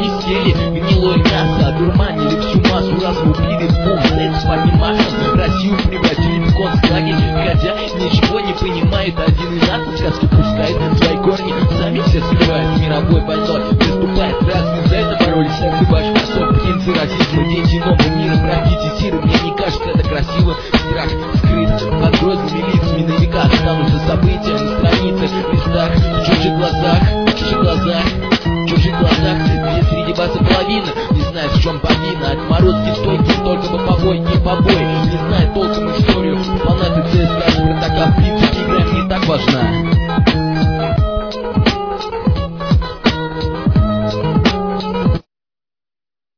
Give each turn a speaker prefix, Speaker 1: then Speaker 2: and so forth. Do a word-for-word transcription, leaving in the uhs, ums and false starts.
Speaker 1: не съели гнилое мясо, одурманили всю массу, разрубили бум, секс понимаем, Россию превратили в концлагерь, хотя ничего не понимает. Один из нас в сказке пускает свои корни, сами все скрывают. Мировой больной выступает красным, за это боролись сексы ваших особ, птенцы расизма, дети нового мира, враги тиры. Мне не кажется это красивым, страх скрыт под грозными лицами, на века останутся события на страницах, листах, в чужих глазах, в чужих глазах, в чужих глазах. Где среди вас и половина не знает, в чем повинна. Отморозки стойкие, только бы побой, не побой. Не знает толком историю планеты ЦСКА, Спартака, в принципе игра не так важна.